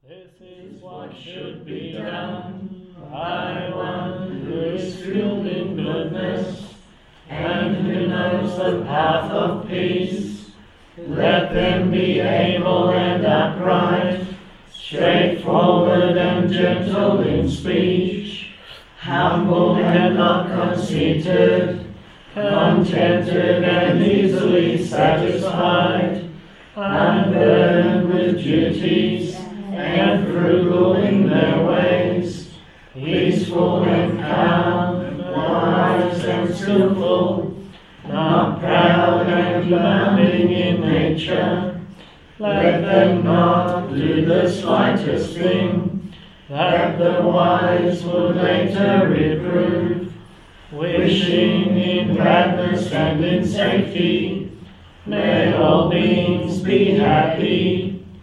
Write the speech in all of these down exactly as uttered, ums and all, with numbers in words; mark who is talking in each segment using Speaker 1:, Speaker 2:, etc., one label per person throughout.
Speaker 1: This is what should be done by one who is filled in goodness and who knows the path of peace. Let them be able and upright, straightforward and gentle in speech, humble and not conceited, contented and easily satisfied, unburdened with duties, and frugal in their ways, peaceful and calm, wise and skillful, not proud and demanding in nature. Let them not do the slightest thing that the wise would later reprove, wishing in gladness and in safety, may all beings be happy.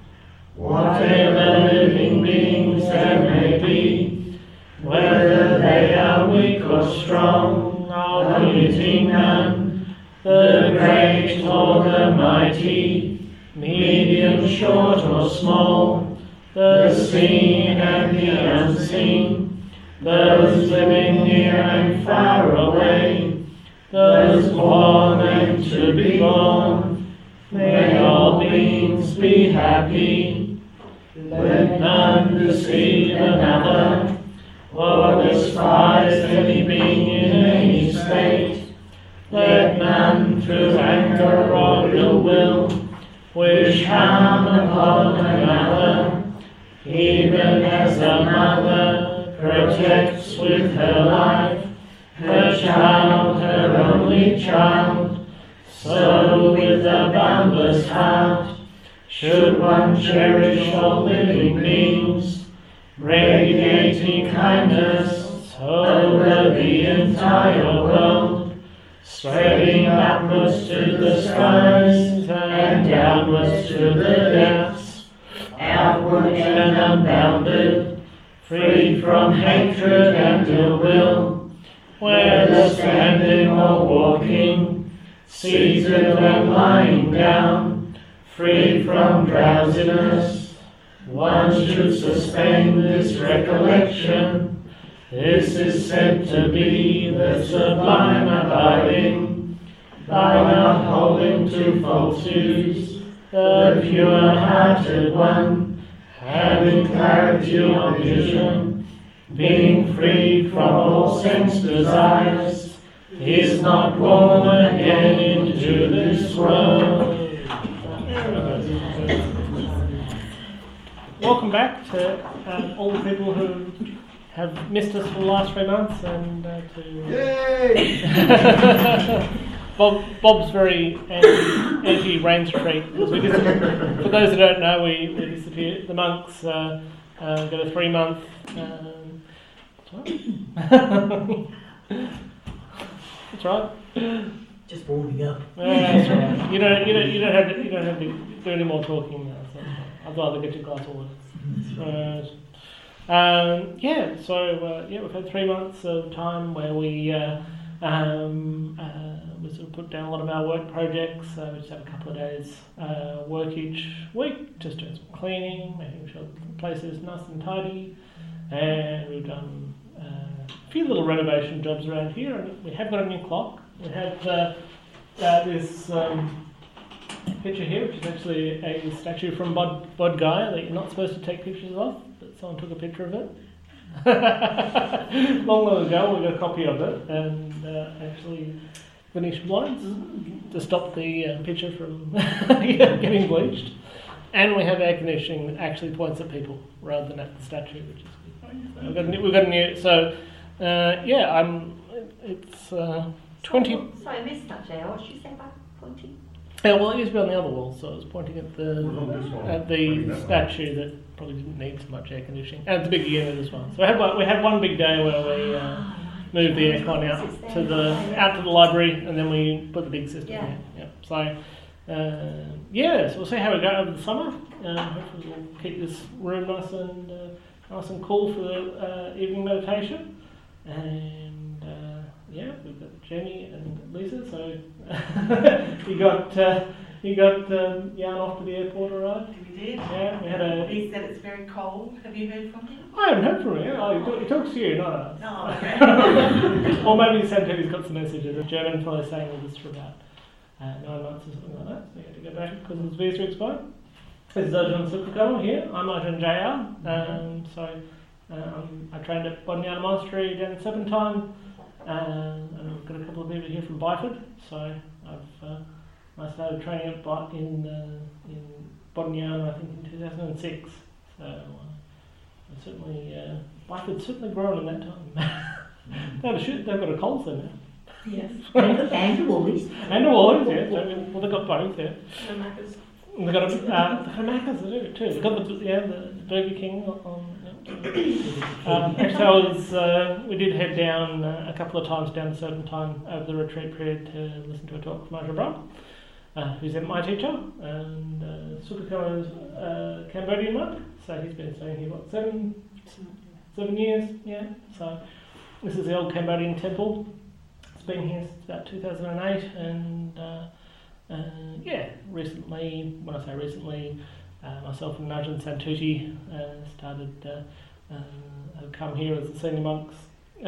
Speaker 1: Whatever living beings there may be, whether they are weak or strong, omitting none, the great or the mighty, medium, short or small, the seen and the unseen, those living near and far away, those born and to be born, may all beings be happy. Let none deceive another, or despise any being in any state. Let none through anger or ill will wish harm upon another, even as a mother protects with her life her child, her only child, so with a boundless heart should one cherish all living beings, radiating kindness over the entire world, spreading upwards to the skies and downwards to the depths, outward and unbounded, free from hatred and ill will, whether standing or walking, seated and lying down, free from drowsiness. One should sustain this recollection. This is said to be the sublime abiding, by not holding to falsehoods, the pure-hearted one, having clarity of vision, being free from all sense desires, is not born again into this world.
Speaker 2: Welcome back to um, all the people who have missed us for the last three months, and uh, to
Speaker 3: Yay!
Speaker 2: Bob. Bob's very anti, anti Rain Street. Because we dis- for those who don't know, we, we disappeared. The monks uh, uh, got a three month. Um, that's right.
Speaker 4: Just warming up.
Speaker 2: Yeah, that's right. You don't. You don't. You don't have. To, you don't have to do any more talking now. So I'd rather get you a glass of water. Uh, um, yeah. So uh, yeah, we've had three months of time where we uh, um, uh, we sort of put down a lot of our work projects. So we just have a couple of days uh, work each week, just doing some cleaning, making sure the place is nice and tidy, and we've done uh, a few little renovation jobs around here. And we have got a new clock. We have uh, uh, this um, picture here, which is actually a statue from Bod, Bod Gaya that you're not supposed to take pictures of, but someone took a picture of it. Long, long ago, we got a copy of it, and uh, actually Venetian blinds to stop the uh, picture from getting bleached. And we have air conditioning that actually points at people rather than at the statue, which is good. So we've got a new, we've got a new so uh, yeah, I'm. It's. Uh, twenty.
Speaker 5: So, sorry, I missed that, Jay. What did you say about pointing?
Speaker 2: Yeah, well, it used to be on the other wall, so I was pointing at the at the statue that probably didn't need so much air conditioning, and the big unit as well. So we had one, we had one big day where we uh, moved the aircon out to the out to the library, and then we put the big system
Speaker 5: Yeah.
Speaker 2: in. Yeah. So uh, yeah, so we'll see how we go over the summer. Um, hopefully, we'll keep this room nice and uh, nice and cool for the uh, evening meditation, and. Uh, Yeah, we've got Jenny and Lisa, so you got uh, he got um, Jan off to the airport, alright?
Speaker 3: We did.
Speaker 2: Yeah, we had a.
Speaker 3: He said it's very cold. Have you heard from him?
Speaker 2: I haven't heard from him. Oh, he, talk, he talks to you, not us.
Speaker 3: Oh, okay.
Speaker 2: Or maybe Santini's got some messages. A German fellow saying all this for about uh, nine months or something like that. So he had to go back because his visa expired. This is Arjun Sukakola here. I'm Arjun J R. Um, so um, I trained at Bodniana Monastery down in Serpentine. Um, and I've got a couple of people here from Byford. So I've uh, I started training at Bo- in uh, in Bodniana, I think, in two thousand six. So uh, certainly, uh, Byford's certainly grown in that time. they've, shoot, they've got a Coles there now.
Speaker 4: Yes. And, and the Woolies.
Speaker 2: And the Woolies, yes. Well, they've got both, yeah.
Speaker 3: No Maccas.
Speaker 2: And they've got a, uh, the Macca's, they do too. They've got the, yeah, the Burger King on. Yeah. um, actually, I was, uh, we did head down uh, a couple of times down to Serpentine over the retreat period to listen to a talk from Ajahn Brahm, uh, who's my teacher, and uh, Sukako's uh, Cambodian monk. So he's been staying here, what, seven, seven years? Yeah. So this is the old Cambodian temple. It's been here since about two thousand eight, and uh, uh, yeah, recently, when I say recently, uh, myself and Ajahn Santuti uh, started, uh, uh, have come here as the senior monks uh,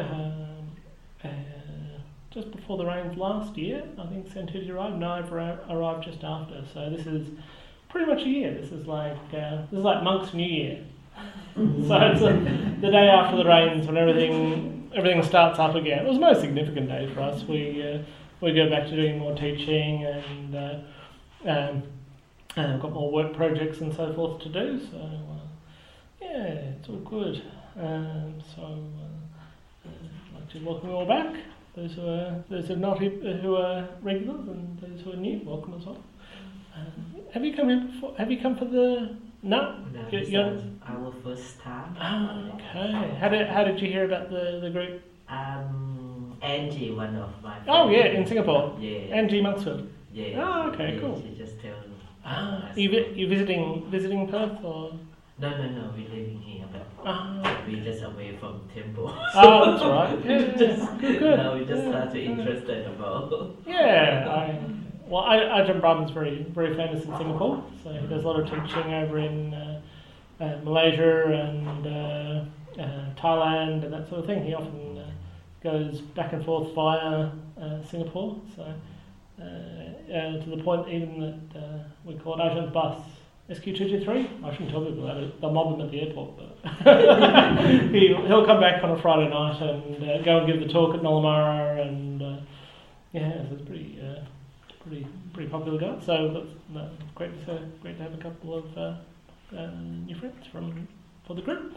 Speaker 2: uh, just before the rains last year. I think Santuti arrived, and I arrived just after. So this is pretty much a year. This is like uh, this is like Monks' New Year. So it's a, the day after the rains, when everything everything starts up again. It was the most significant day for us. We uh, we go back to doing more teaching, and uh, um, and I've got more work projects and so forth to do. So uh, yeah, it's all good. Um, so uh, I'd like to welcome you all back. Those who are those who are not who are regulars, and those who are new, welcome as well. Um, have you come here before? Have you come for the no?
Speaker 6: No,
Speaker 2: You-
Speaker 6: this
Speaker 2: you're-
Speaker 6: is our first time.
Speaker 2: Oh, okay. How did how did you hear about the, the group?
Speaker 6: Um, Angie, one of my friends.
Speaker 2: Oh yeah, in Singapore.
Speaker 6: Yeah.
Speaker 2: Angie Monksfield.
Speaker 6: Yeah.
Speaker 2: Oh, okay,
Speaker 6: yeah,
Speaker 2: cool.
Speaker 6: She just tell me.
Speaker 2: Ah, you vi- you visiting visiting Perth or?
Speaker 6: No, no, no. We're living here, but
Speaker 2: Ah,
Speaker 6: we're just away from temple.
Speaker 2: oh, that's right. Yeah, yeah,
Speaker 6: just,
Speaker 2: good, good.
Speaker 6: Now we just
Speaker 2: Yeah,
Speaker 6: started
Speaker 2: yeah.
Speaker 6: interested about.
Speaker 2: Yeah, I, well, I, Ajahn Brahman's very very famous in Singapore, so he does a lot of teaching over in uh, uh, Malaysia and uh, uh, Thailand and that sort of thing. He often uh, goes back and forth via uh, Singapore, so uh, uh, to the point even that uh, we call it Ajahn Bus. S Q two two three? I shouldn't tell people that, they'll mob him at the airport, but he, he'll come back on a Friday night and uh, go and give the talk at Nollamara, and uh, yeah, so it's pretty, uh, pretty, pretty popular guy. So that's, that's great to great to have a couple of uh, uh, new friends from for the group.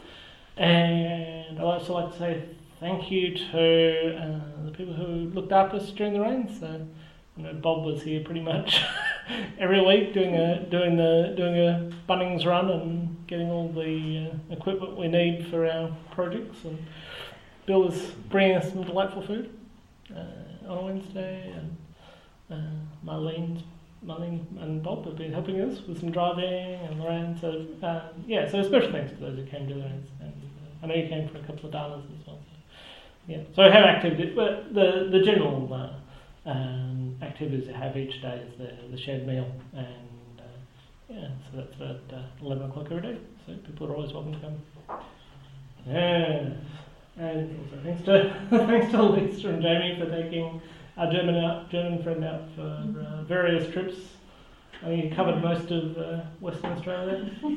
Speaker 2: And I'd also like to say thank you to uh, the people who looked after us during the rains. So I know Bob was here pretty much every week doing a doing the doing a Bunnings run and getting all the uh, equipment we need for our projects. And Bill was bringing us some delightful food uh, on a Wednesday, and uh, Marlene, Marlene and Bob have been helping us with some driving and Lorraine. So uh, yeah, so special thanks to those who came to the rains, and uh, I know you came for a couple of danas as well. So, yeah, so we have activities, but the the general. Uh, Um, activities to have each day is the, the shared meal, and uh, yeah, so that's at uh, eleven o'clock every day. So people are always welcome to come. Yeah, and also thanks to thanks to Lisa and Jamie for taking our German out, German friend out for uh, various trips. I think he covered most of uh, Western Australia,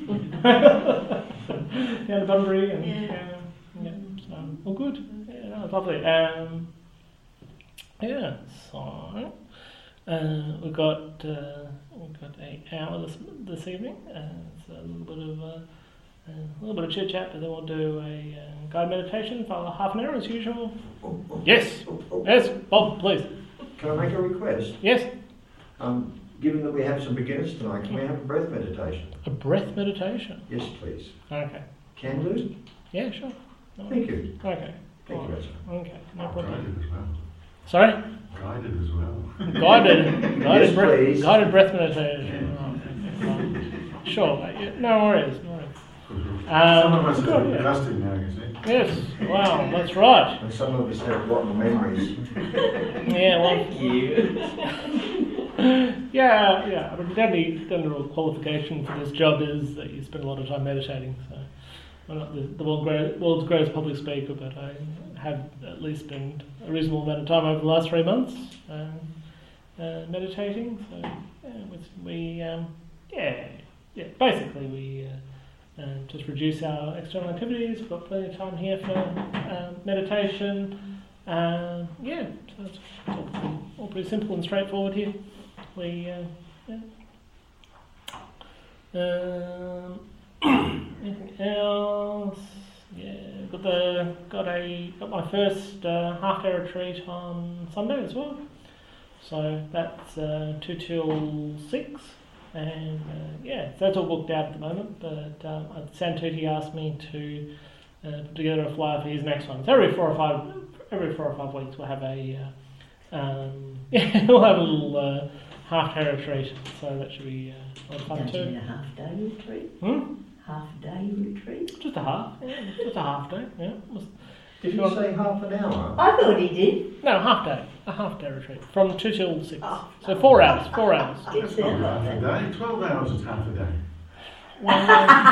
Speaker 2: down to Bunbury, and
Speaker 3: Yeah.
Speaker 2: yeah, yeah, so all good. Yeah, that was lovely. Um, Yeah, so uh, we've got uh, we've got an hour this this evening. Uh, so a little bit of uh, a little bit of chit chat, but then we'll do a uh, guided meditation for half an hour as usual.
Speaker 7: Oh, oh,
Speaker 2: Yes,
Speaker 7: oh, oh.
Speaker 2: yes, Bob, please.
Speaker 7: Can I make a request?
Speaker 2: Yes,
Speaker 7: Um, given that we have some beginners tonight, can we have a breath meditation?
Speaker 2: a breath meditation.
Speaker 7: Yes, please.
Speaker 2: Okay.
Speaker 7: Can do?
Speaker 2: Yeah, sure. No
Speaker 7: Thank
Speaker 2: worries.
Speaker 7: you.
Speaker 2: Okay.
Speaker 7: Thank you, Rachel.
Speaker 2: Okay, no problem.
Speaker 8: Guided as well.
Speaker 2: Sorry.
Speaker 8: Guided as well.
Speaker 2: Guided, guided
Speaker 7: Yes,
Speaker 2: breath,
Speaker 7: please.
Speaker 2: guided breath meditation. Right. Sure. uh, yeah, No worries. No worries.
Speaker 8: Some of
Speaker 2: Um,
Speaker 8: us
Speaker 2: good,
Speaker 8: are
Speaker 2: yeah.
Speaker 8: adjusting now, you see.
Speaker 2: Yes, wow, that's right.
Speaker 7: And some of us have rotten memories.
Speaker 2: Yeah, well,
Speaker 6: Thank you.
Speaker 2: yeah, yeah. I mean, the only, the only real qualification for this job is that you spend a lot of time meditating. So I'm not the, the world great, world's greatest public speaker, but I have at least spent a reasonable amount of time over the last three months um, uh, meditating. So yeah, we, um, yeah, yeah. Basically, we uh, uh, just reduce our external activities. We've got plenty of time here for um, meditation. Uh, yeah, so it's all pretty, all pretty simple and straightforward here. We, uh, yeah. Um, anything else? Yeah, got the got a got my first uh, half day retreat on Sunday as well. So that's uh, two till six, and uh, yeah, so that's all booked out at the moment. But um, Santuti asked me to uh, put together a flyer for his next one. So every four or five every four or five weeks we'll have a uh, um, yeah, we'll have a little uh, half day retreat. So that should be uh, a lot of fun
Speaker 4: Don't you
Speaker 2: too.
Speaker 4: mean a half day retreat?
Speaker 2: Hmm?
Speaker 4: Half day retreat?
Speaker 2: Just a half, yeah, just a half day, yeah. Was-
Speaker 7: Did
Speaker 2: you
Speaker 7: you
Speaker 2: want-
Speaker 7: say half an hour?
Speaker 4: I thought he did.
Speaker 2: No, half day, a half day retreat from two till six.
Speaker 4: Oh.
Speaker 2: So four hours, four hours.
Speaker 4: Did
Speaker 8: That's not
Speaker 4: sound
Speaker 8: half
Speaker 4: like
Speaker 8: a
Speaker 4: that.
Speaker 8: day. Twelve hours is half a day.
Speaker 2: Well,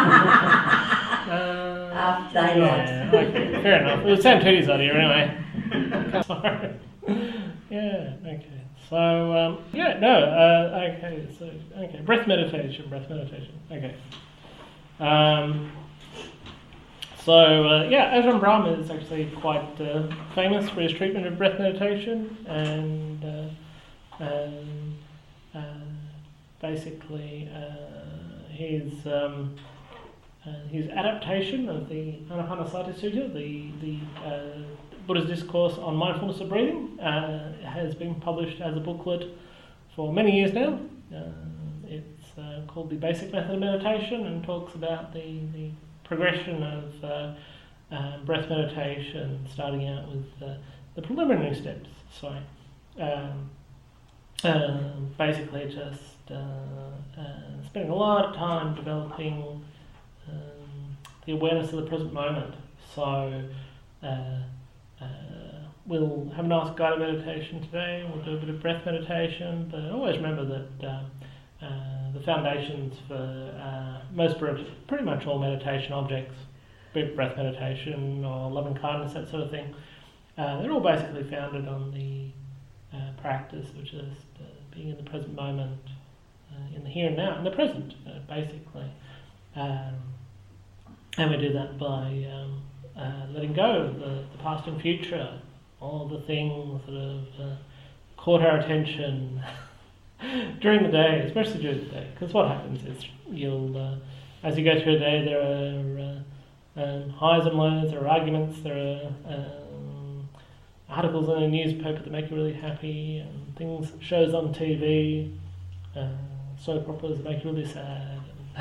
Speaker 2: uh,
Speaker 4: Half day
Speaker 2: yeah,
Speaker 4: night.
Speaker 2: okay, fair enough. It was Sam Toody's idea anyway. Sorry. Yeah, okay. So, um, yeah, no, uh, okay, so, okay, breath meditation, breath meditation, okay. Um, so, uh, yeah, Ajahn Brahma is actually quite uh, famous for his treatment of breath meditation, and uh, um, uh, basically uh, his um, uh, his adaptation of the Anapanasati Sutta, the the uh, Buddha's discourse on mindfulness of breathing, uh, has been published as a booklet for many years now. Uh, it's uh, called The Basic Method of Meditation, and talks about the, the progression of uh, uh, breath meditation, starting out with uh, the preliminary steps. So um, uh, basically just uh, uh, spending a lot of time developing um, the awareness of the present moment. So uh, Uh, we'll have a nice guided meditation today. We'll do a bit of breath meditation, but always remember that um, uh, the foundations for uh, most, pretty much all meditation objects, be it breath meditation or loving kindness, that sort of thing, uh, they're all basically founded on the uh, practice of just uh, being in the present moment, uh, in the here and now, in the present, uh, basically. Um, and we do that by um, Uh, letting go of the, the past and future, all the things that have uh, caught our attention during the day, especially during the day. Because what happens is you'll, uh, as you go through the day, there are uh, um, highs and lows, there are arguments, there are um, articles in the newspaper that make you really happy, and things, shows on T V, uh, soap operas that make you really sad.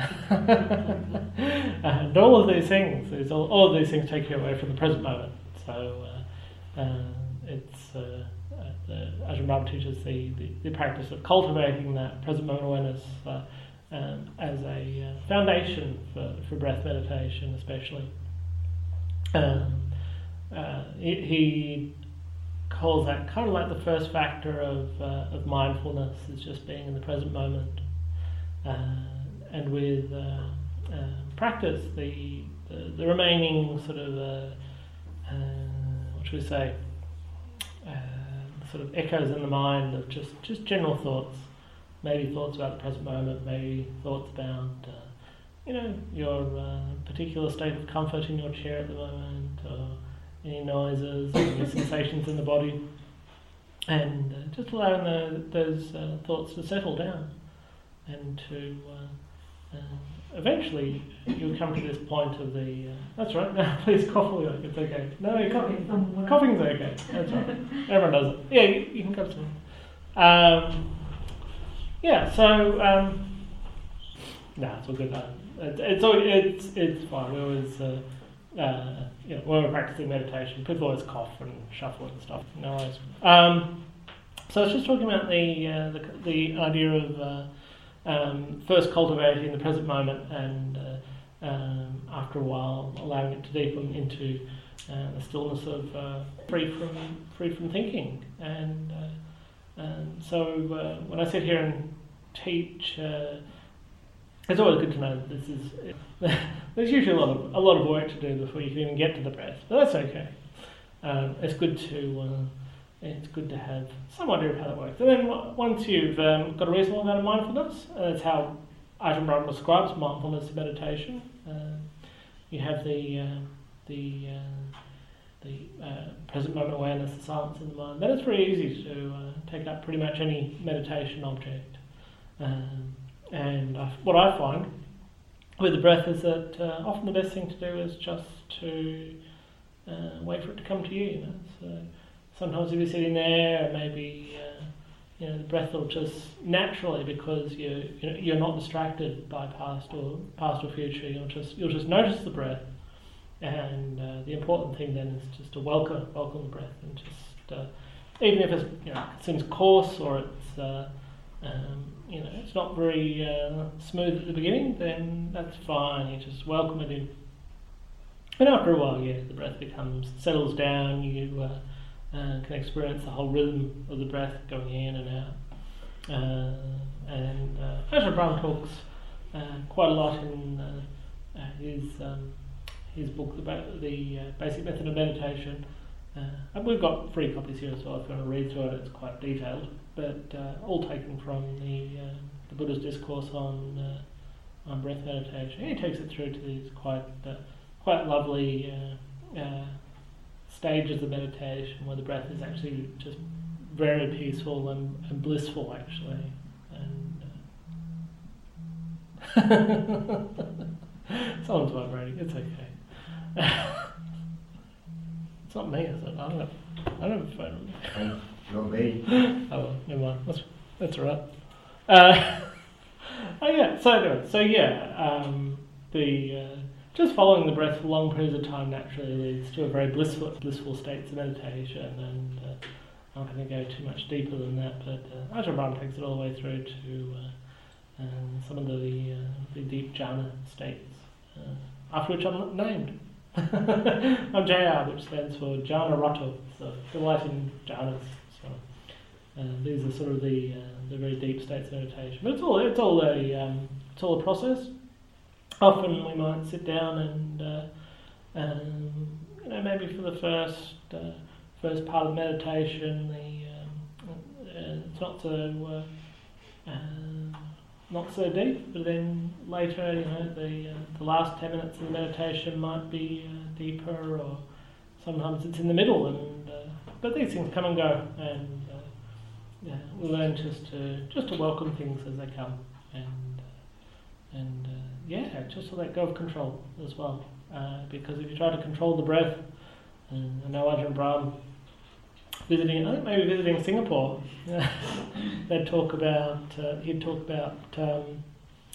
Speaker 2: And all of these things, is all, all of these things take you away from the present moment. So uh, uh, it's uh, uh, the Ajahn Brahm teaches the, the, the practice of cultivating that present moment awareness uh, um, as a uh, foundation for, for breath meditation, especially. Um, uh, he, he calls that kind of like the first factor of uh, of mindfulness, is just being in the present moment. Uh, And with uh, uh, practice, the, the the remaining sort of uh, uh, what should we say, uh, sort of echoes in the mind of just, just general thoughts, maybe thoughts about the present moment, maybe thoughts about uh, you know your uh, particular state of comfort in your chair at the moment, or any noises, any sensations in the body, and uh, just allowing the, those uh, thoughts to settle down, and to uh, Uh, eventually you'll come to this point of the uh, that's right, no, please cough all like it's okay. No, you're coughing. Coughing's okay. That's right. Everyone does it. Yeah, you, you can go to me. Um, yeah, so um, no, it's all good. Uh, it, it's all it's it's fine. We always uh, uh, you know, when we're practicing meditation, people always cough and shuffle and stuff. No worries. Um, so I was just talking about the uh, the, the idea of uh, Um, first cultivating the present moment, and uh, um, after a while allowing it to deepen into uh, the stillness of uh, free from free from thinking. And uh, Um, so uh, when I sit here and teach, uh, it's always good to know that this is there's usually a lot of a lot of work to do before you can even get to the breath, but that's okay. Um, it's good to uh, it's good to have some idea of how that works. And then w- once you've um, got a reasonable amount of mindfulness, uh, that's how Ajahn Brahm describes mindfulness meditation. Uh, you have the uh, the uh, the uh, present moment awareness, the silence in the mind. Then it's very easy to uh, take up pretty much any meditation object. Um, and I, what I find with the breath is that uh, often the best thing to do is just to uh, wait for it to come to you. You know, so sometimes if you're sitting there, maybe uh, you know the breath will just naturally, because you you know, you're not distracted by past or past or future. You'll just you'll just notice the breath. And uh, the important thing then is just to welcome, welcome the breath, and just uh, even if it's, you know, it seems coarse or it's uh, um, you know it's not very uh, smooth at the beginning, then that's fine. You just welcome it in, and after a while, yeah, the breath becomes settles down. You uh, uh, can experience the whole rhythm of the breath going in and out. Uh, and uh, Ajahn Brahm talks uh, quite a lot in uh, uh, his. Um, his book about the uh, basic method of meditation, uh, and we've got free copies here as well if you want to read through it. It's quite detailed, but uh, all taken from the uh, the Buddha's discourse on uh, on breath meditation. He takes it through to these quite uh, quite lovely uh, uh, stages of meditation where the breath is actually just very peaceful and, and blissful, actually. And uh, someone's vibrating. It's okay. It's not me, is it? I don't have, I don't have a phone with me.
Speaker 7: Not me.
Speaker 2: Oh well, never mind. That's, that's all right. Uh, oh yeah, so anyway, so yeah, um, the uh, just following the breath for long periods of time naturally leads to a very blissful, blissful states of meditation, and uh, I'm not going to go too much deeper than that, but uh, Ajahn Brahm takes it all the way through to uh, um, some of the, uh, the deep jhana states, uh, after which I'm not named. I'm J R, which stands for Jhana Rato, so delight in jhanas. So uh, these are sort of the uh, the very deep states of meditation. But it's all it's all a um, it's all a process. Often we might sit down and uh, um, you know maybe for the first uh, first part of the meditation, the um, uh, it's not so uh, uh, not so deep, but then later, you know, the uh, the last ten minutes of the meditation might be uh, deeper, or sometimes it's in the middle. And uh, but these things come and go, and uh, yeah, we learn just to just to welcome things as they come, and uh, and uh, yeah, just to let go of control as well. Uh, because if you try to control the breath, and I know Ajahn Brahm visiting, I think maybe visiting Singapore, they'd talk about, uh, he'd talk about, um,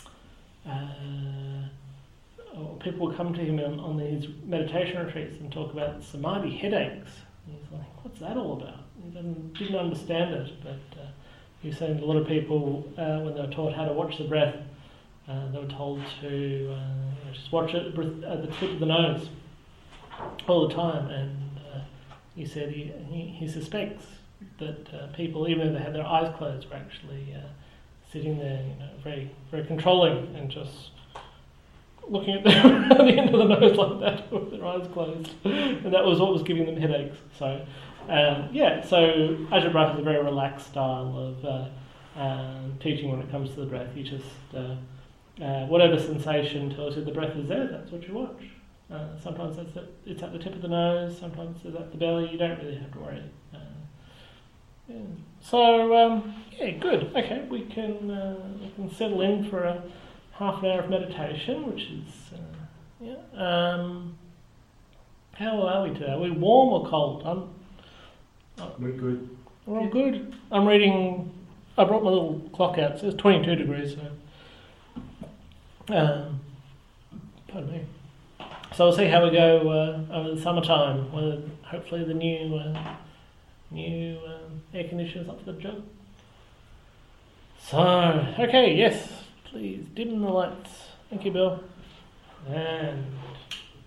Speaker 2: uh, or people would come to him on, on these meditation retreats and talk about samadhi headaches. And he's like, what's that all about? He didn't, didn't understand it, but uh, he was saying a lot of people, uh, when they were taught how to watch the breath, uh, they were told to uh, just watch it at the tip of the nose all the time, and he said he, he, he suspects that uh, people, even if they had their eyes closed, were actually uh, sitting there, you know, very very controlling and just looking at, them at the end of the nose like that with their eyes closed, and that was what was giving them headaches. So, um, yeah, so Ajahn Brahm has a very relaxed style of uh, um, teaching when it comes to the breath. You just uh, uh, whatever sensation tells you the breath is there, that's what you watch. Uh, sometimes it's at, it's at the tip of the nose, sometimes it's at the belly. You don't really have to worry. Uh, yeah. So um, yeah, good. Okay, we can uh, we can settle in for a half an hour of meditation, which is uh, yeah. Um, how are we today? Are we warm or cold? I'm, uh,
Speaker 7: We're good.
Speaker 2: we're all good. I'm reading. I brought my little clock out. It says twenty-two degrees. So, um, pardon me. So we'll see how we go uh, over the summertime. With hopefully the new uh, new um, air conditioners up for the job. So okay, yes, please dim the lights. Thank you, Bill. And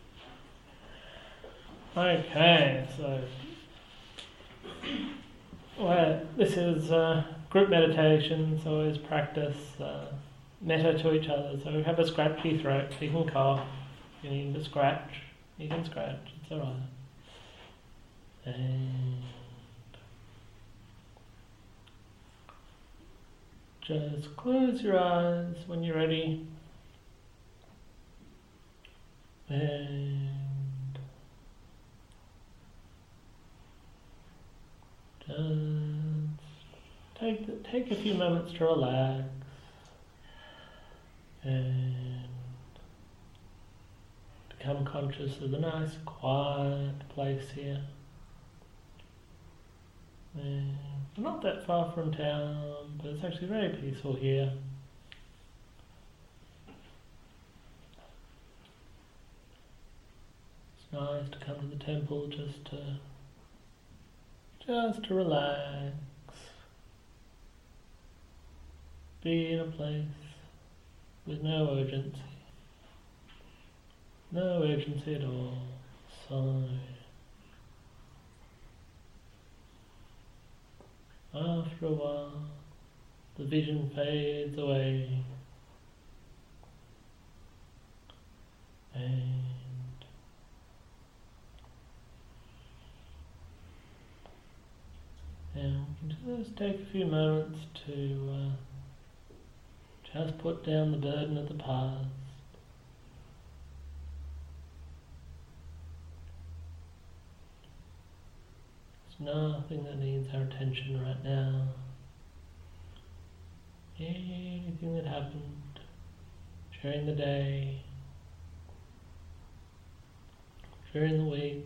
Speaker 2: okay, so well, this is uh, group meditation, so always practice uh, metta to each other. So we have a scratchy throat, you can cough. If you need to scratch, you can scratch, it's alright. And just close your eyes when you're ready. And just take the, take a few moments to relax and become conscious of the nice quiet place here. And we're not that far from town, but it's actually very peaceful here. It's nice to come to the temple just to just to relax. Be in a place with no urgency. No urgency at all. So after a while, the vision fades away, and now we can just take a few moments to uh, just put down the burden of the past. There's nothing that needs our attention right now. Anything that happened during the day, during the week,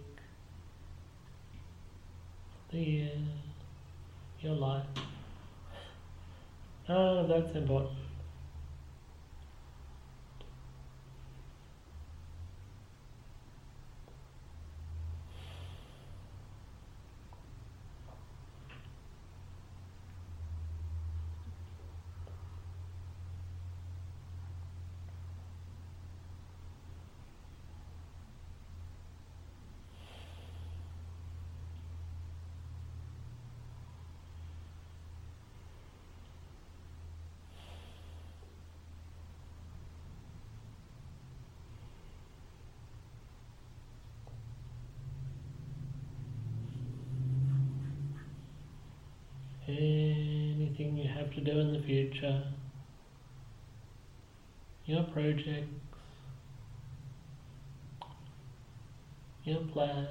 Speaker 2: the year, your life. Oh, that's important. Anything you have to do in the future, your projects, your plans,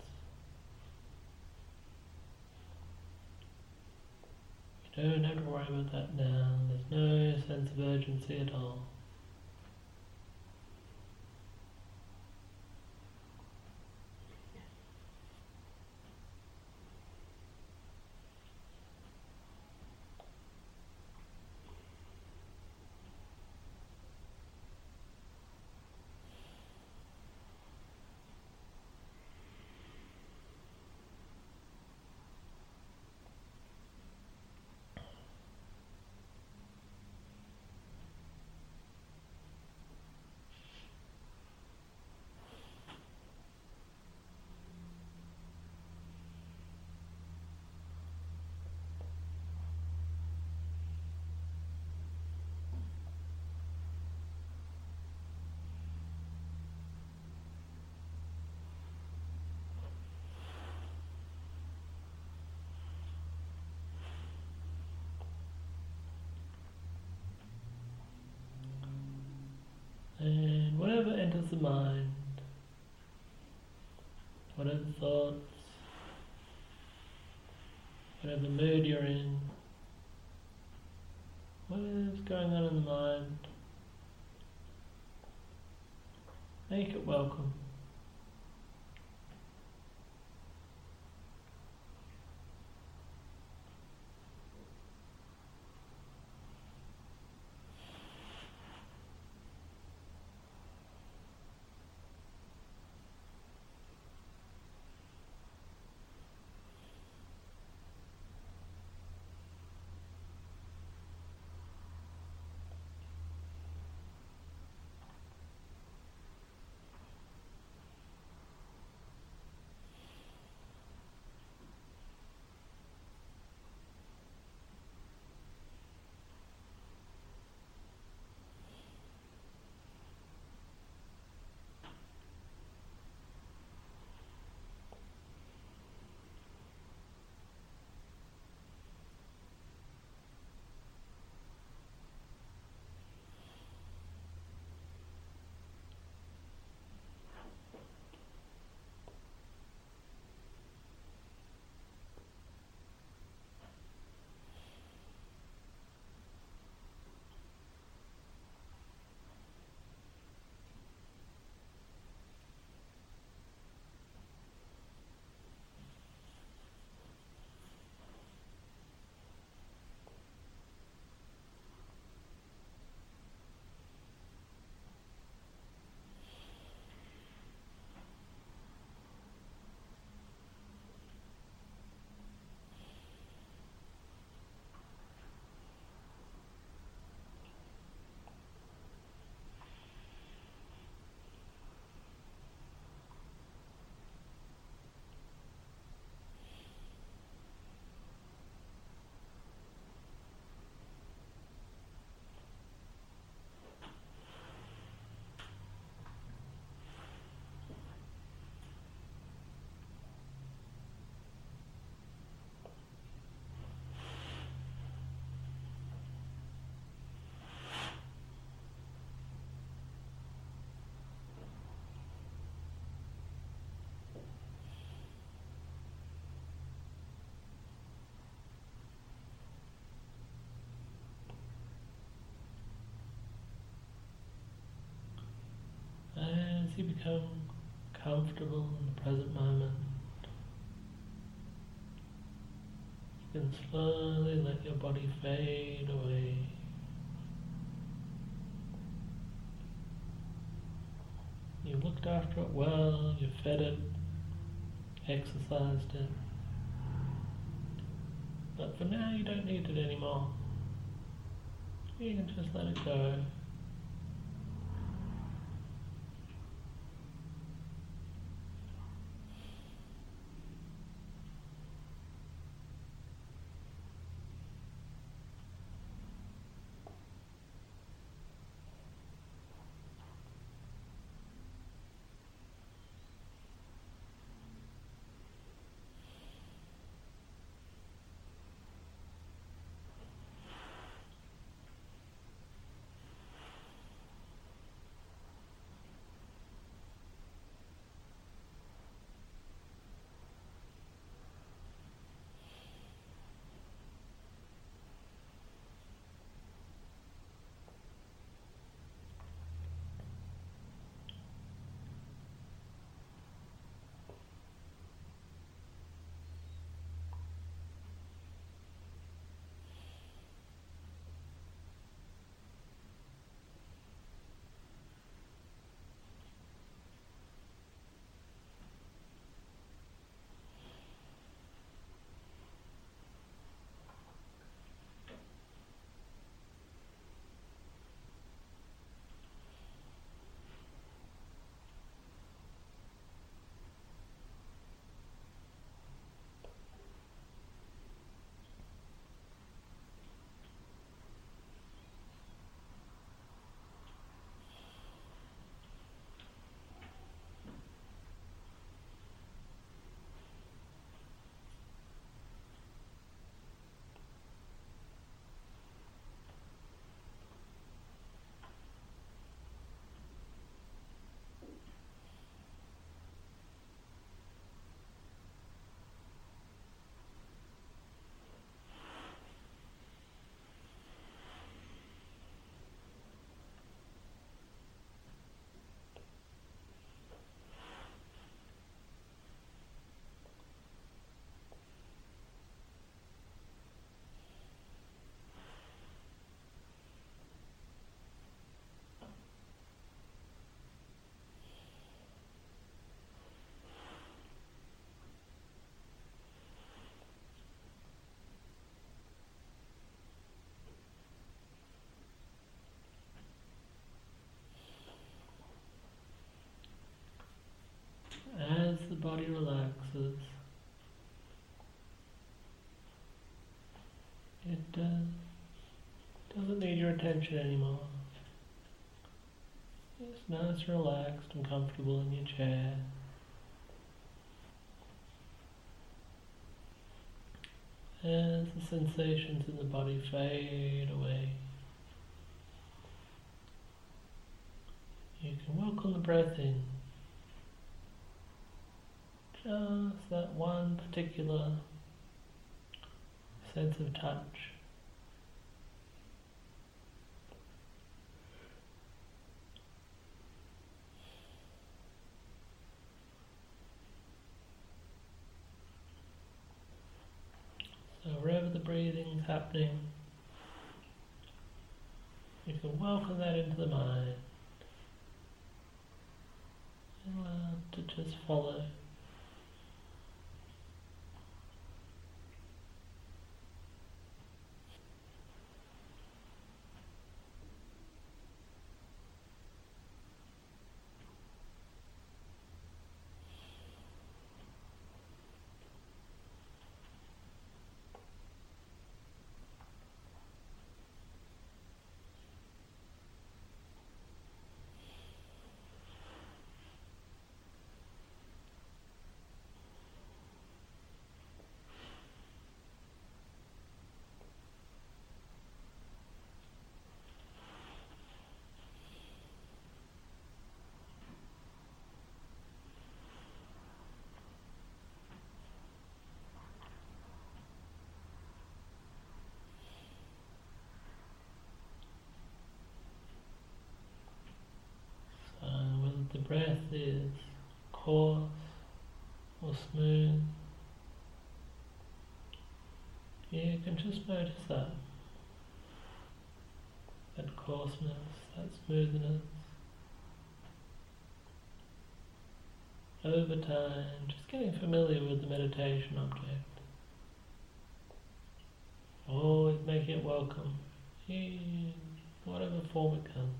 Speaker 2: you don't have to worry about that now. There's no sense of urgency at all. And whatever enters the mind, whatever thoughts, whatever mood you're in, whatever's going on in the mind, make it welcome. become comfortable in the present moment, you can slowly let your body fade away. You looked after it well, you fed it, exercised it. But for now you don't need it anymore. You can just let it go. As the body relaxes, it uh, doesn't need your attention anymore. It's nice, relaxed and comfortable in your chair. As the sensations in the body fade away, you can welcome the breath in. Just that one particular sense of touch. So wherever the breathing is happening, you can welcome that into the mind. And allow it to just follow. is coarse or smooth. You can just notice that. That coarseness, that smoothness. Over time, just getting familiar with the meditation object. Always make it welcome, in whatever form it comes.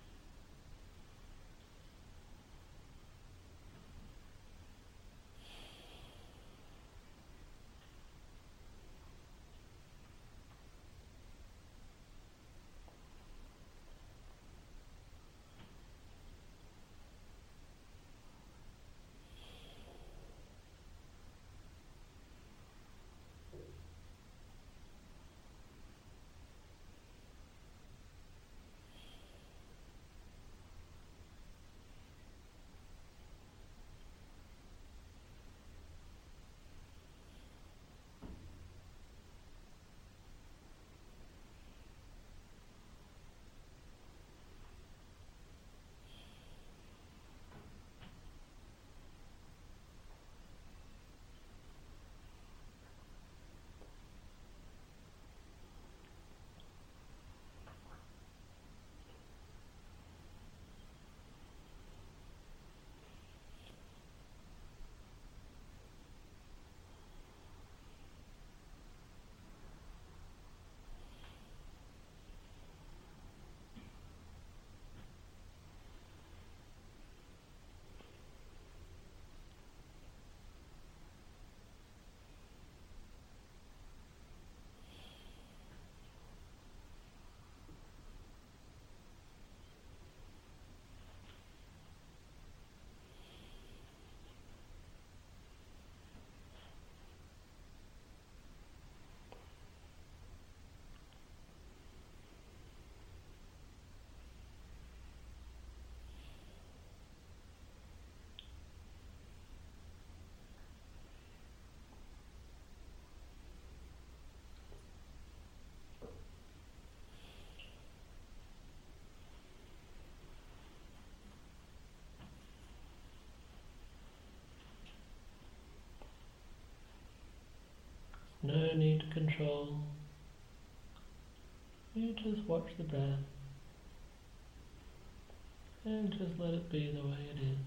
Speaker 2: No need to control. You just watch the breath and just let it be the way it is.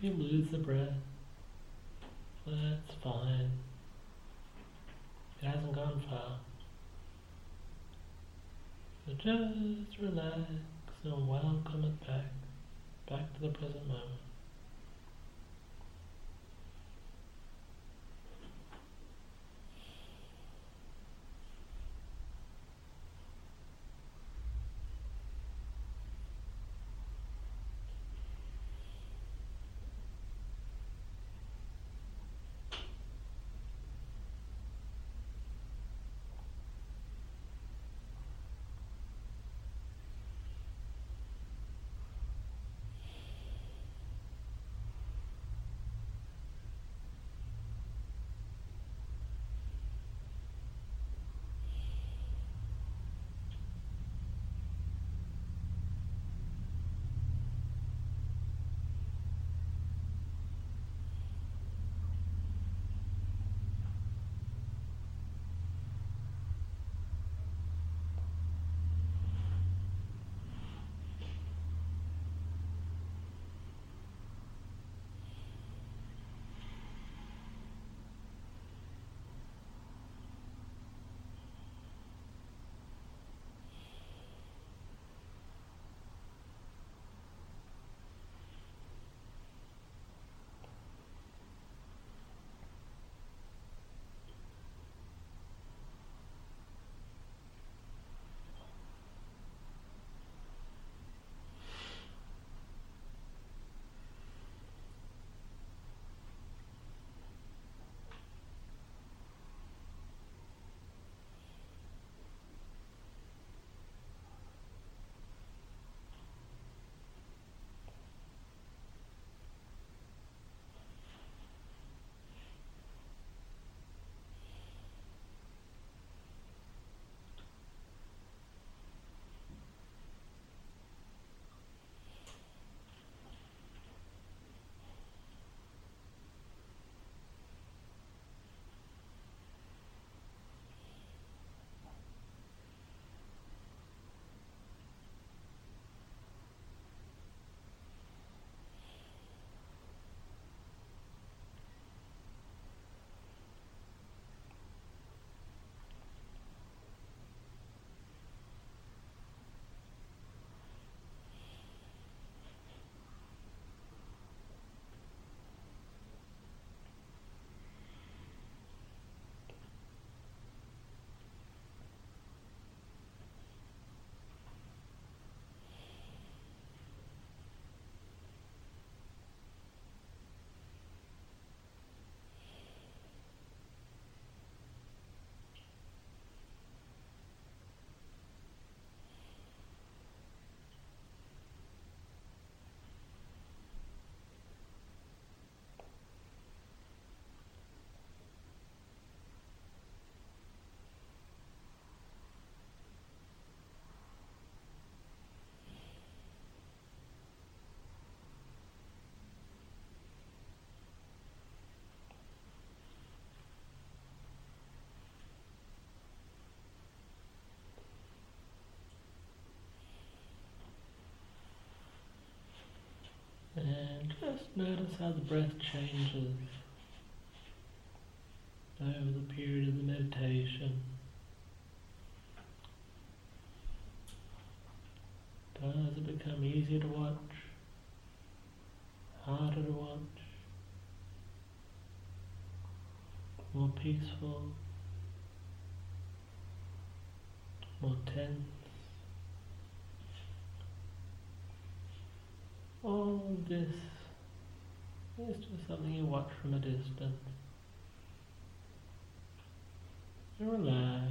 Speaker 2: If you lose the breath, that's fine. It hasn't gone far. So just relax and welcome it back, back to the present moment. And just notice how the breath changes over the period of the meditation. Does it become easier to watch? Harder to watch? More peaceful? More tense? All of this is just something you watch from a distance. And relax.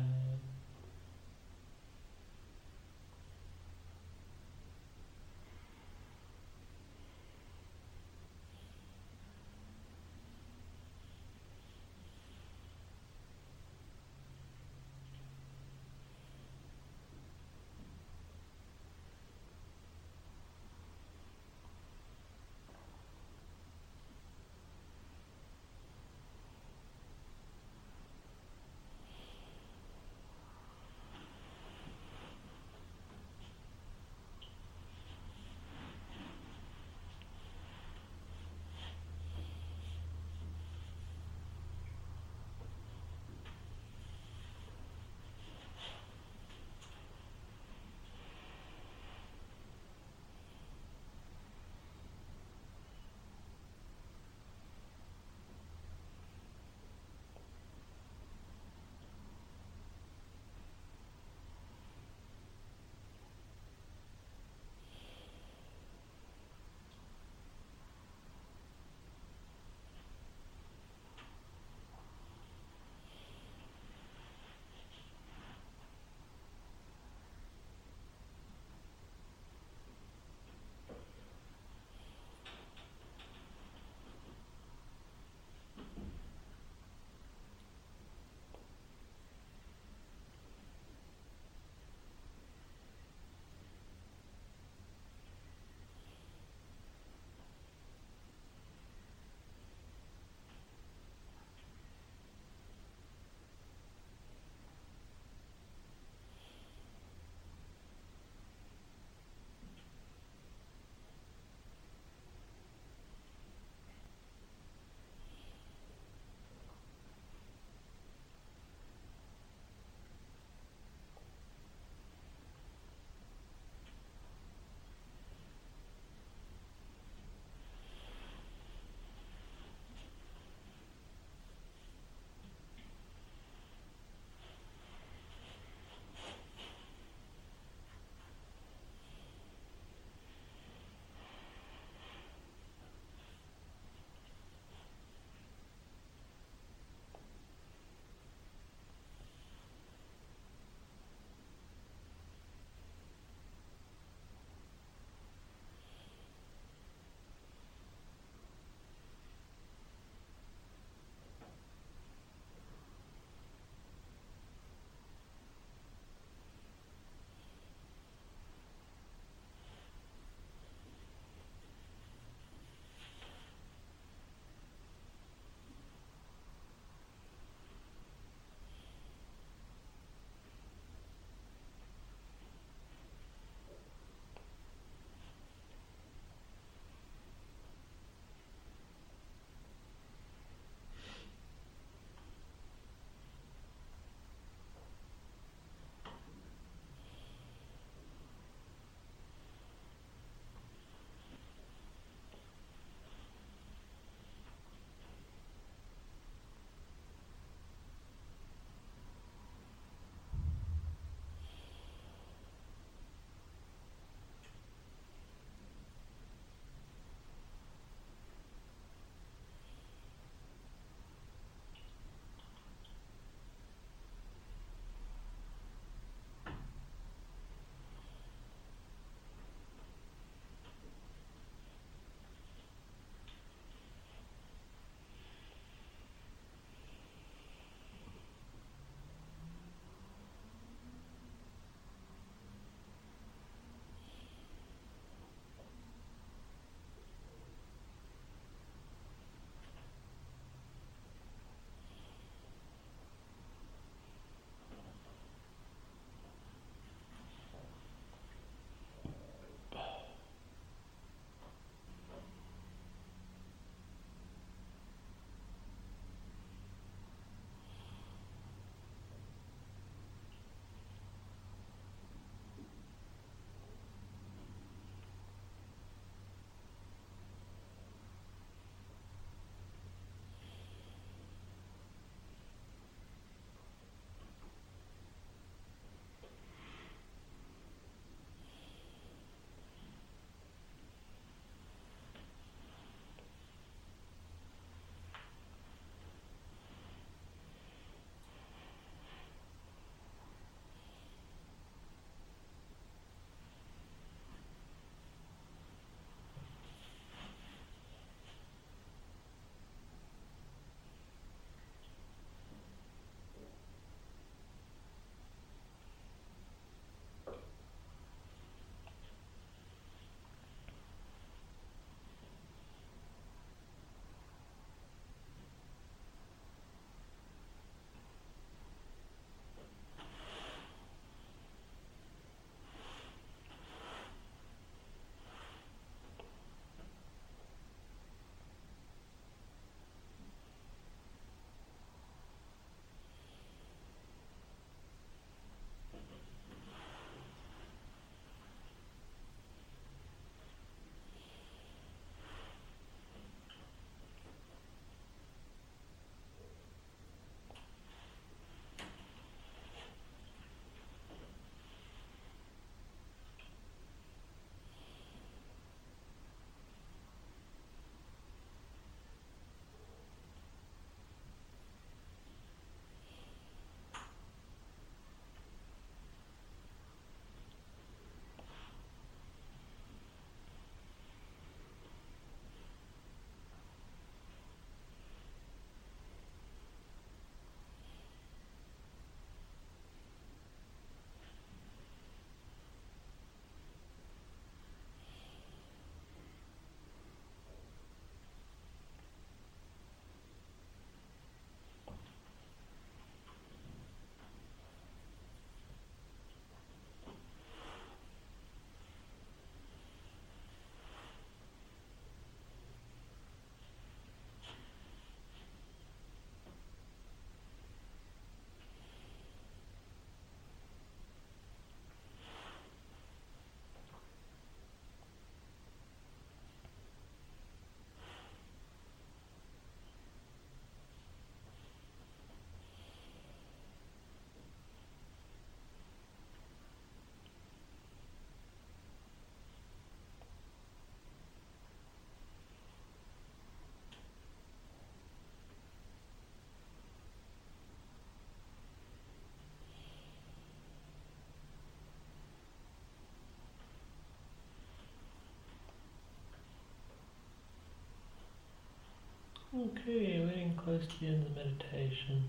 Speaker 2: Okay, we're getting close to the end of the meditation.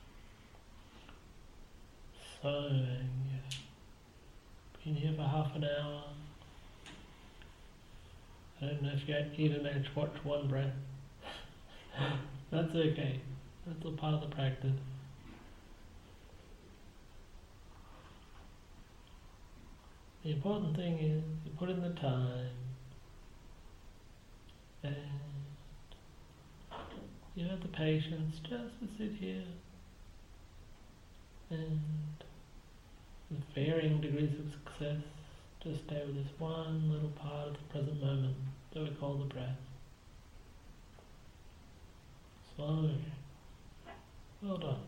Speaker 2: So, yeah, been here for half an hour. I don't know if you even managed to watch one breath. That's okay. That's all part of the practice. The important thing is you put in the time and you have the patience just to sit here and with varying degrees of success just stay with this one little part of the present moment that we call the breath. So, well done.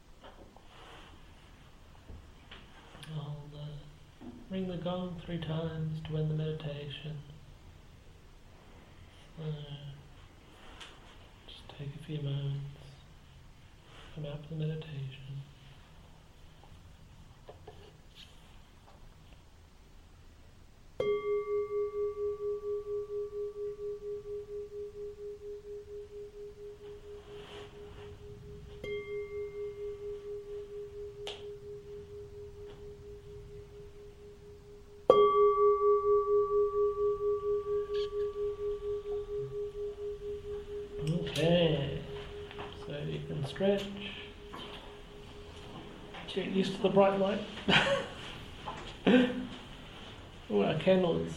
Speaker 2: I'll uh, ring the gong three times to end the meditation. So, just take a few moments, come out for the meditation. Okay, so you can stretch, get used to the bright light. Oh, our candle is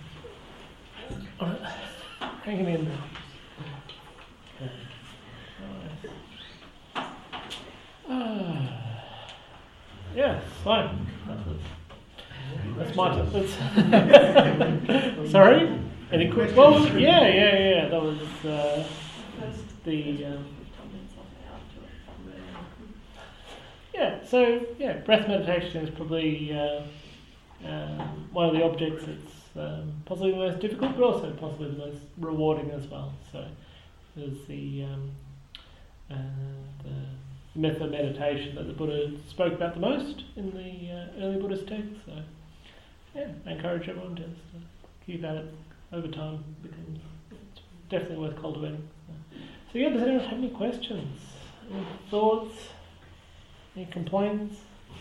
Speaker 2: uh, hanging in there. Okay. Right. Ah, yes, fine. That's my that's Sorry? Any quick? Well, yeah, yeah, yeah. That was uh, the. Um, yeah. So yeah, breath meditation is probably uh, um, one of the objects that's um, possibly the most difficult, but also possibly the most rewarding as well. So there's the um, uh, the method of meditation that the Buddha spoke about the most in the uh, early Buddhist texts. So yeah, I encourage everyone to uh, keep at it. Over time, becomes it's definitely worth cultivating. So yeah, does anyone have any questions, any thoughts, any complaints?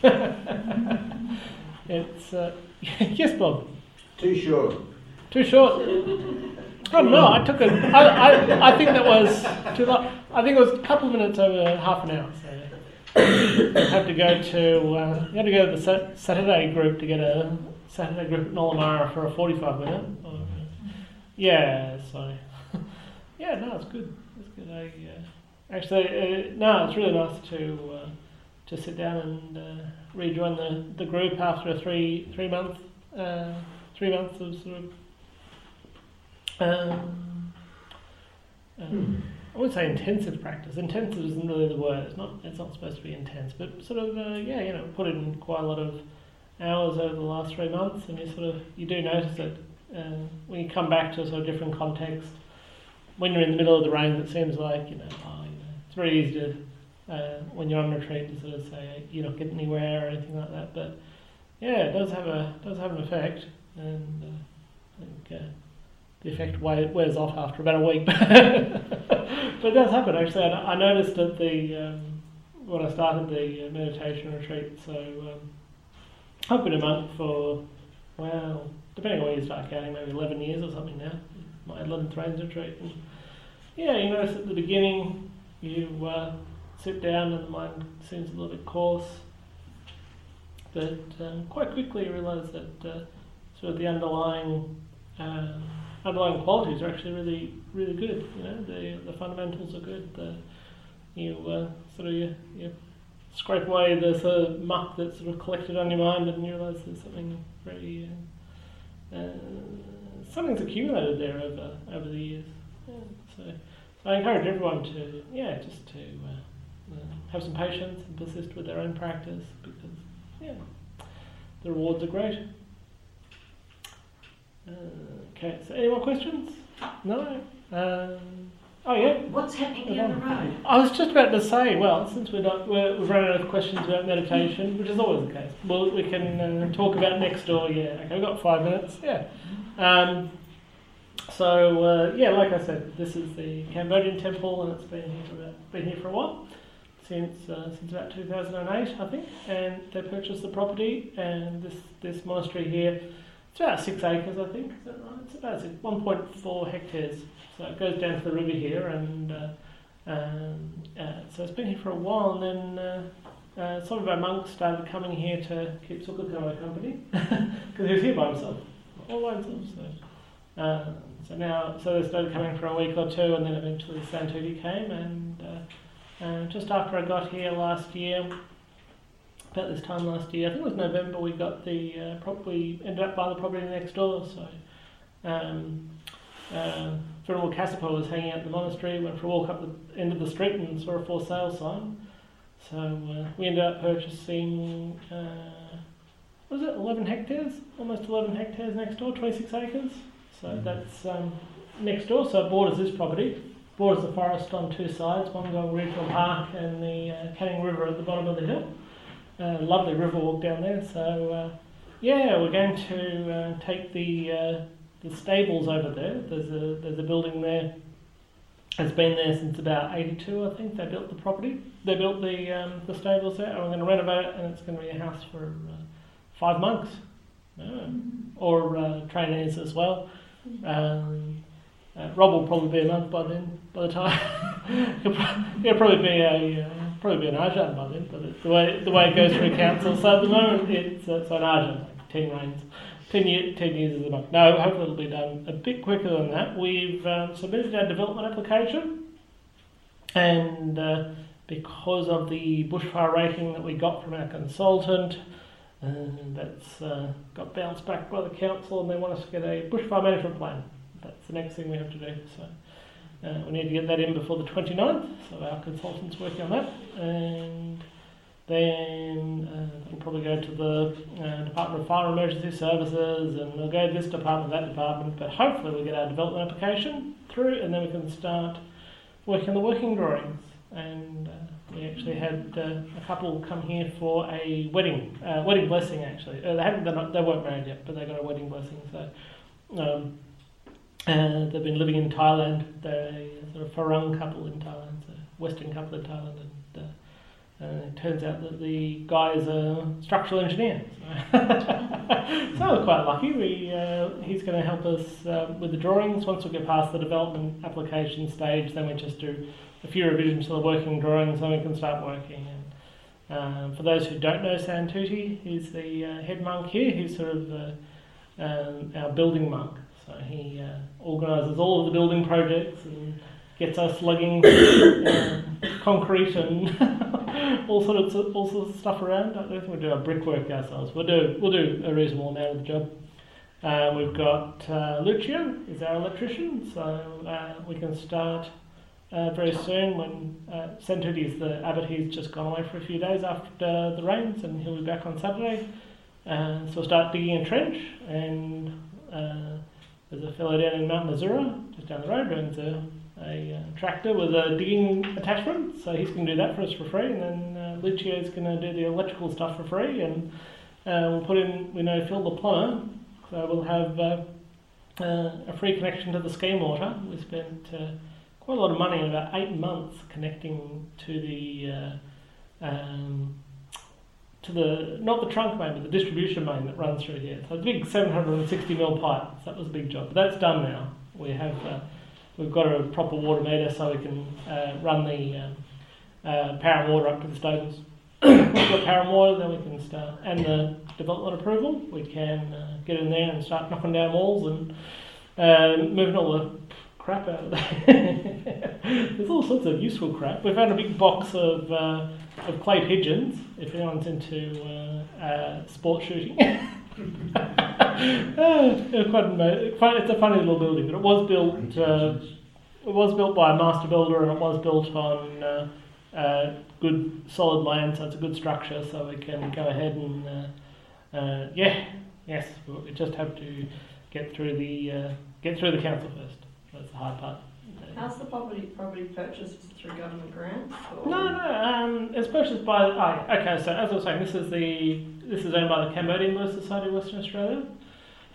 Speaker 2: It's uh, yes, Bob.
Speaker 7: Too short.
Speaker 2: Too short. Oh no, I took a. I, I, I think that was too long. I think it was a couple of minutes over half an hour. So I had to go to. Uh, you had to go to the Sat- Saturday group to get a Saturday group at Nollamara for a forty-five minute. Or, Yeah, so yeah, no, it's good. It's good. I uh, actually, uh, no, it's really nice to uh, to sit down and uh, rejoin the, the group after a three three month uh, three months of sort of um, um, I wouldn't say intensive practice. Intensive isn't really the word. It's not. It's not supposed to be intense, but sort of uh, yeah, you know, put in quite a lot of hours over the last three months, and you sort of you do notice it. Uh, when you come back to a sort of different context, when you're in the middle of the range, it seems like, you know, oh, you know it's very easy to, uh, when you're on retreat, to sort of say you're not getting anywhere or anything like that. But yeah, it does have a does have an effect, and uh, I think uh, the effect wears off after about a week. But it does happen. Actually, I, I noticed at the um, when I started the meditation retreat. So um, I've been a monk for well. Depending on where you start counting, maybe eleven years or something now. My eleventh Rains retreat. And yeah, you notice at the beginning you uh, sit down and the mind seems a little bit coarse. But um, quite quickly you realise that uh, sort of the underlying uh, underlying qualities are actually really really good. You know, the the fundamentals are good. The, you uh, sort of you, you scrape away the sort of muck that's sort of collected on your mind, and you realise there's something very uh, Uh, something's accumulated there over over the years. Yeah, so, so I encourage everyone to yeah just to uh, uh, have some patience and persist with their own practice, because yeah the rewards are great. Uh, okay, so any more questions? No. Um, oh yeah.
Speaker 4: What's happening down the road?
Speaker 2: I was just about to say, well, since we're not, we're, we've run out of questions about meditation, which is always the case, well, we can uh, talk about next door. Yeah, okay, we've got five minutes. Yeah. Um, so uh, yeah, like I said, this is the Cambodian temple, and it's been here for about, been here for a while, since uh, since about two thousand eight, I think. And they purchased the property, and this this monastery here, it's about six acres, I think. Is that right? It's about one point four hectares. So it goes down to the river here, and uh, um, uh, so it's been here for a while. And then uh, uh, some of our monks started coming here to keep Sukakoa company because he was here by himself, all by himself. So, uh, so now, so they started coming for a week or two, and then eventually Santuti came. And uh, uh, just after I got here last year, about this time last year, I think it was November, we got the uh, prop- we ended up buying the property next door. So. Um, uh, Venerable Kassapa was hanging out in the monastery, went for a walk up the end of the street and saw a for sale sign. So uh, we ended up purchasing, uh, what was it, eleven hectares? Almost eleven hectares next door, twenty-six acres. So that's um, next door, so it borders this property. Borders the forest on two sides, one going Regional Park and the uh, Canning River at the bottom of the hill. Uh, lovely river walk down there. So uh, yeah, we're going to uh, take the... Uh, The stables over there. There's a there's a building there. It's been there since about eighty-two, I think. They built the property. They built the um, the stables there, and we're going to renovate it, and it's going to be a house for uh, five monks, yeah. or uh, trainees as well. Um, uh, Rob will probably be a monk by then. By the time he'll, pro- he'll probably be a uh, probably be an Ajahn by then. But it's the way the way it goes through council. So at the moment it's uh, so an Ajahn, like ten reigns. Ten, year, ten years is a month. No, hopefully it'll be done a bit quicker than that. We've um, submitted our development application, and uh, because of the bushfire rating that we got from our consultant, uh, that's uh, got bounced back by the council, and they want us to get a bushfire management plan. That's the next thing we have to do. So uh, we need to get that in before the twenty-ninth, so our consultant's working on that. And then uh, it'll probably go to the uh, Department of Fire and Emergency Services, and we'll go to this department, that department, but hopefully we'll get our development application through, and then we can start working on the working drawings. And uh, we actually had uh, a couple come here for a wedding, uh, wedding blessing actually. Uh, they haven't, they're not, they weren't married yet, but they got a wedding blessing. So um, uh, they've been living in Thailand. They're a sort of Farang couple in Thailand, so Western couple in Thailand, and uh, Uh, it turns out that the guy is a structural engineer, so, so we're quite lucky. We, uh, he's going to help us uh, with the drawings. Once we get past the development application stage, then we just do a few revisions to the working drawings, then we can start working. And, um, for those who don't know Santuti, he's the uh, head monk here. He's sort of uh, um, our building monk, so he uh, organises all of the building projects and gets us lugging uh, concrete and all sorts of all sorts of stuff around. I don't think we do our brickwork ourselves. We'll do we'll do a reasonable amount of the job. Uh, we've got uh, Lucio is our electrician, so uh, we can start uh, very soon. When uh, Santuti is the abbot, he's just gone away for a few days after the rains, and he'll be back on Saturday. Uh, so we'll start digging a trench, and uh, there's a fellow down in Mount Missouri, just down the road, owns a a uh, tractor with a digging attachment, so he's going to do that for us for free, and then uh, Lucio's going to do the electrical stuff for free, and uh, we'll put in, we know Phil the plumber, so we'll have uh, uh, a free connection to the scheme water. We spent uh, quite a lot of money in about eight months connecting to the uh, um, to the, not the trunk main, but the distribution main that runs through here. So it's a big seven hundred sixty mil pipe, so that was a big job, but that's done now. We have uh, We've got a proper water meter, so we can uh, run the um, uh, power and water up to the stables. Once we've got power and water, then we can start, and the development approval, we can uh, get in there and start knocking down walls and uh, moving all the crap out of there. There's all sorts of useful crap. We've had a big box of uh, of clay pigeons, if anyone's into uh, uh, sport shooting. Uh, it's, quite, it's a funny little building, but it was built. Uh, it was built by a master builder, and it was built on uh, uh, good, solid land, so it's a good structure. So we can go ahead and uh, uh, yeah, yes, we just have to get through the uh, get through the council first. That's the hard part.
Speaker 9: How's the property property purchased through government grants? Or?
Speaker 2: No, no, um, it's purchased by. Oh, okay, so as I was saying, this is the this is owned by the Cambodian Buddhist Society of Western Australia.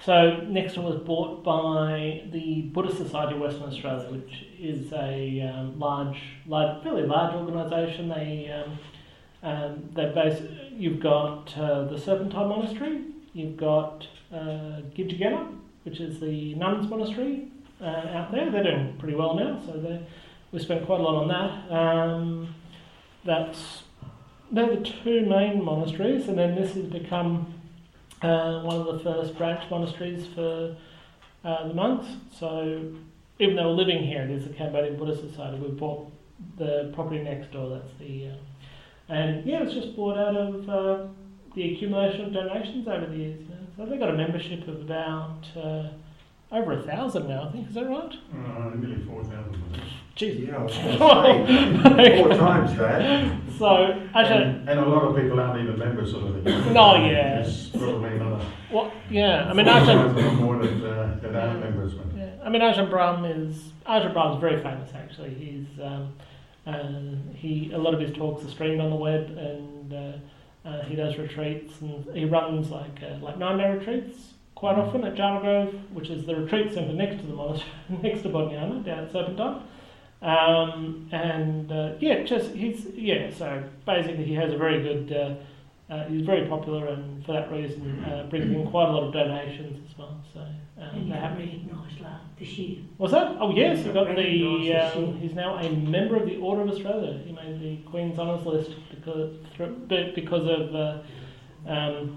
Speaker 2: so next one was bought by the Buddhist Society of Western Australia, which is a um, large, large, fairly large organisation. They um, um, they base. You've got uh, the Serpentine Monastery. You've got uh, Gidjagena, which is the nuns monastery uh, out there. They're doing pretty well now, so they we spent quite a lot on that. Um, that's they're the two main monasteries, and then this has become uh, one of the first branch monasteries for uh, the monks. So even though we're living here, it is the Cambodian Buddhist Society. We bought the property next door. That's the uh, and yeah, it's just bought out of uh, the accumulation of donations over the years. You know? So they've got a membership of about uh, over a thousand now, I think. Is that right?
Speaker 8: Uh, nearly four thousand.
Speaker 2: Jeez.
Speaker 7: Yeah, I was going to say, four times that.
Speaker 2: So, actually,
Speaker 8: And, and a lot of people aren't even members, sort of thing.
Speaker 2: No, yeah.
Speaker 8: It's probably another.
Speaker 2: well, yeah, I mean,
Speaker 8: four
Speaker 2: Ajahn,
Speaker 8: times more that, uh, that aren't members. But
Speaker 2: yeah, I mean, Ajahn Brahm is Ajahn Brahm is very famous. Actually, he's um, uh, he a lot of his talks are streamed on the web, and uh, uh, he does retreats, and he runs like uh, like nine day retreats quite often at Jhana Grove, which is the retreat centre next to the monastery, next to Bodhiana down at Serpentine. Um, and uh, yeah, just he's yeah. So basically, he has a very good. Uh, uh, he's very popular, and for that reason, uh, brings in quite a lot of donations as well. So um,
Speaker 4: And you
Speaker 2: they're
Speaker 4: got
Speaker 2: happy.
Speaker 4: recognised last this year.
Speaker 2: What's that? Oh yes, he got the.
Speaker 4: Recognised this
Speaker 2: Um,
Speaker 4: year.
Speaker 2: he's now a member of the Order of Australia. He made the Queen's Honours List because because of uh, um,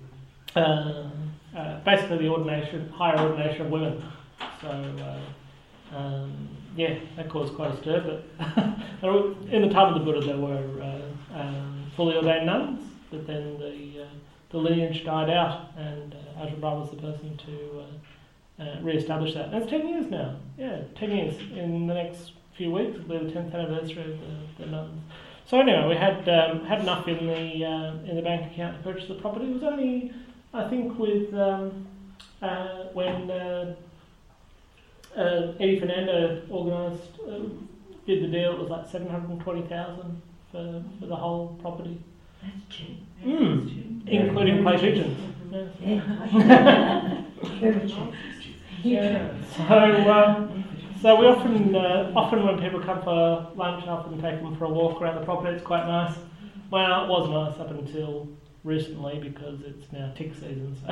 Speaker 2: uh, uh, basically the ordination, higher ordination of women. So. Uh, um, Yeah, that caused quite a stir, but in the time of the Buddha there were uh, um, fully ordained nuns, but then the uh, the lineage died out, and uh, Ajahn Brahm was the person to uh, uh, re-establish that. And it's ten years now. Yeah, ten years. In the next few weeks will be the tenth anniversary of the, the nuns. So anyway, we had um, had enough in the uh, in the bank account to purchase the property. It was only, I think, with um, uh, when. Uh, Uh, Eddie Fernando organised, uh, did the deal. It was like seven hundred and twenty thousand for for the whole property,
Speaker 4: That's cheap.
Speaker 2: mm. including clay pigeons. Yeah.
Speaker 4: Yeah. Very cheap.
Speaker 2: Yeah. So, um, so we often, uh, often when people come for lunch, I often take them for a walk around the property. It's quite nice. Well, it was nice up until recently because it's now tick season. So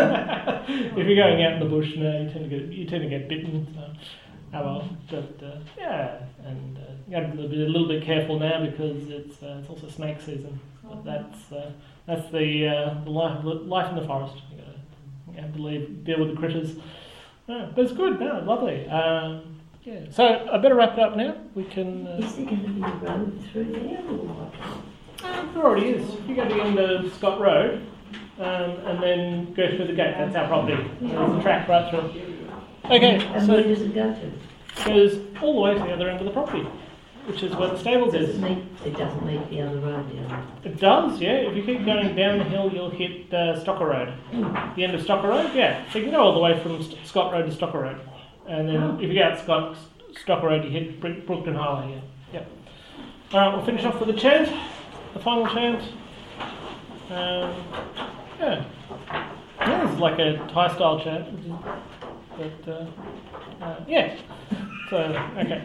Speaker 2: if you're going out in the bush now, you tend to get you tend to get bitten. So, oh well. But uh, yeah, and uh, you have to be a little bit careful now because it's uh, it's also snake season. But that's uh, that's the uh, the life life in the forest. You got to you have to leave, deal with the critters. Yeah, but it's good. No, lovely. Um, yeah. So I better wrap it up now. We can. Uh,
Speaker 4: Is there going to be a road through there or what?
Speaker 2: Uh, there already is. You go to the end of Scott Road um, and then go through the gate. That's our property. There's a track right through. Okay,
Speaker 4: And
Speaker 2: so
Speaker 4: where
Speaker 2: it
Speaker 4: does it go to?
Speaker 2: goes all the way to the other end of the property, which is where the stables
Speaker 4: Does
Speaker 2: is.
Speaker 4: it meet, it doesn't meet the other road there.
Speaker 2: It does, yeah. If you keep going down the hill, you'll hit uh, Stocker Road. The end of Stocker Road, yeah. So you can go all the way from St- Scott Road to Stocker Road. And then
Speaker 4: Oh.
Speaker 2: if you go out Scott, Stocker Road, you hit Br- Brookton Highway, yeah. Yep. Alright, we'll finish off with the chant. The final chant. Um, yeah. Yeah, this is like a Thai style chant, which is, but uh, uh, yeah. So, okay.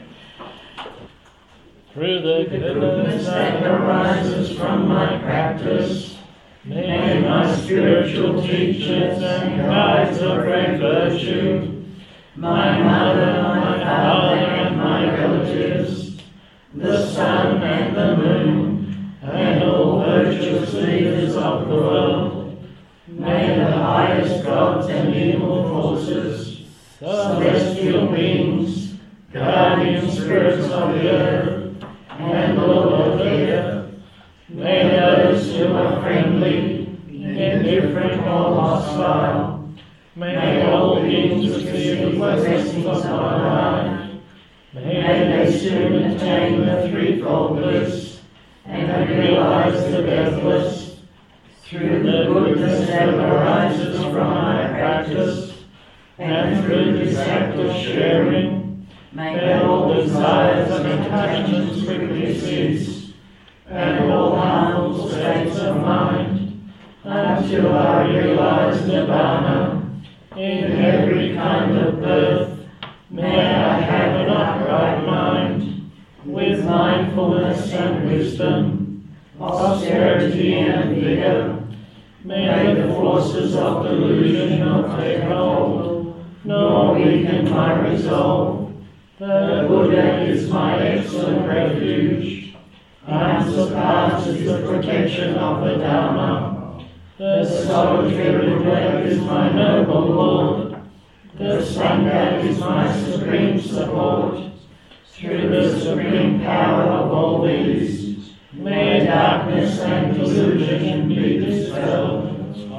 Speaker 2: Through the goodness that arises from my practice, may my spiritual teachers and guides of great virtue, my mother, my father, and my relatives, the sun and the moon, and all virtuous leaders of the world, may the highest gods and evil forces, celestial beings, guardian spirits of the earth, and Lord of the earth, may those who are friendly, indifferent, or hostile, may all beings receive the blessings of my life, may they soon attain the threefold bliss, and realize the deathless, through the goodness that arises from my practice, and through this act of sharing, may all desires and attachments quickly cease, and all harmful states of mind, until I realize Nibbana,
Speaker 1: In every kind of birth, may I have an upright mind, with mindfulness and wisdom, austerity and vigour. May the forces of delusion not take hold, nor weaken my resolve. The Buddha is my excellent refuge, and surpasses the protection of the Dharma. The solitary Buddha is my noble Lord. The Sangha is my supreme support. Through the supreme power of all these, may darkness and delusion be dispelled.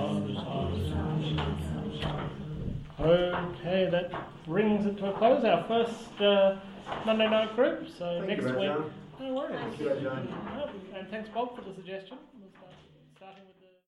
Speaker 2: Okay, that brings it to a close. Our first uh, Monday night group. So
Speaker 7: Thank
Speaker 2: next
Speaker 7: you,
Speaker 2: week.
Speaker 7: Rajan.
Speaker 2: No worries.
Speaker 7: Thank you, Rajan.
Speaker 2: No, and thanks, Bob, for the suggestion.